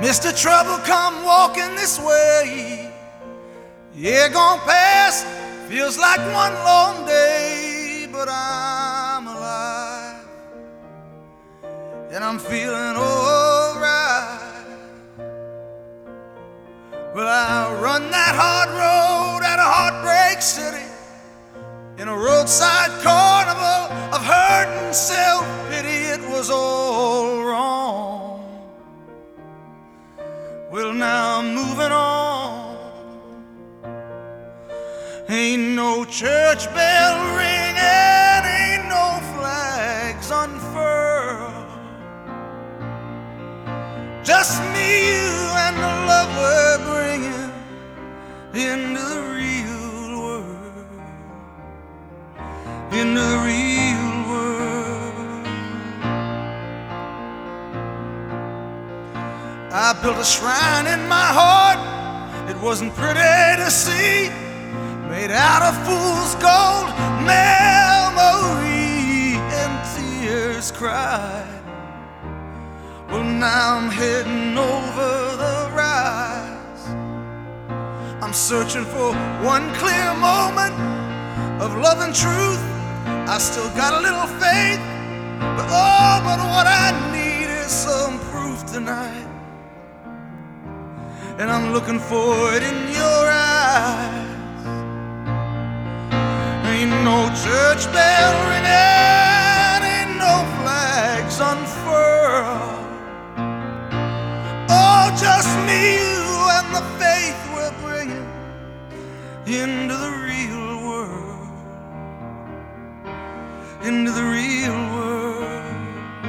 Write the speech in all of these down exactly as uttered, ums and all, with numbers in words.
Mister Trouble come walking this way. Yeah, gone past, feels like one long day, but I'm alive, and I'm feeling alright. Well, I run that hard road out of Heartbreak City in a roadside carnival of hurt and self-pity. It was all wrong. Well, now I'm moving on. Ain't no church bell ringing, ain't no flags unfurled. Just me, you, and the love we're bringing into the real world, into the real world. I built a shrine in my heart, it wasn't pretty to see, made out of fool's gold, memory and tears cried. Well, now I'm heading over the rise. I'm searching for one clear moment of love and truth. I still got a little faith, but oh, but what I need is some proof tonight, and I'm looking for it in your eyes. Ain't no church bell ringing, ain't no flags unfurled. Oh, just me, you, and the faith we're bringing into the real world, into the real world.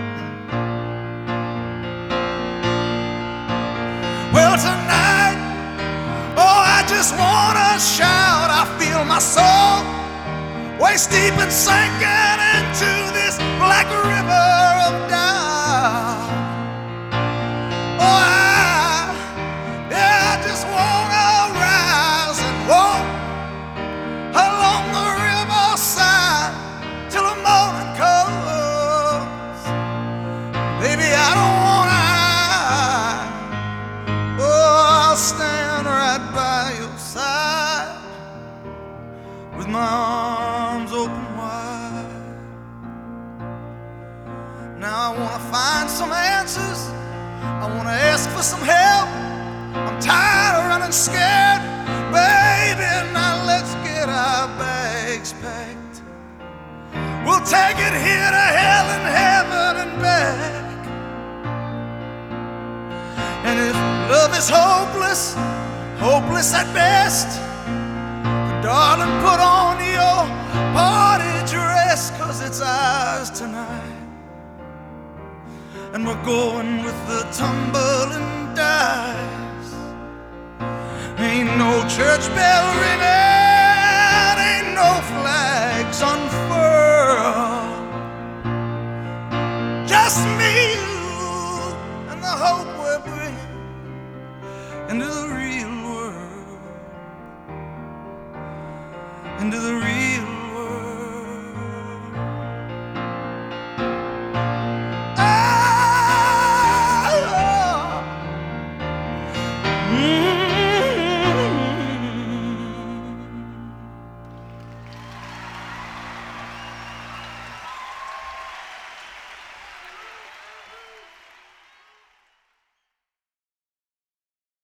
Well, tonight, oh, I just wanna shout. I feel my soul waist deep and sinking into this black river of doubt. Oh, I, yeah, I just wanna rise and walk along the riverside till the morning comes. Baby, I don't wanna hide. Oh, I'll stand right by your side with my arms open wide. Now I wanna find some answers, I wanna ask for some help. I'm tired of running scared, baby. Now let's get our bags packed. We'll take it here to hell and heaven and back. And if love is hopeless, hopeless at best, darling, put on your party dress, 'cause it's ours tonight, and we're going with the tumbling dice. Ain't no church bell ringing, ain't no flags unfurled.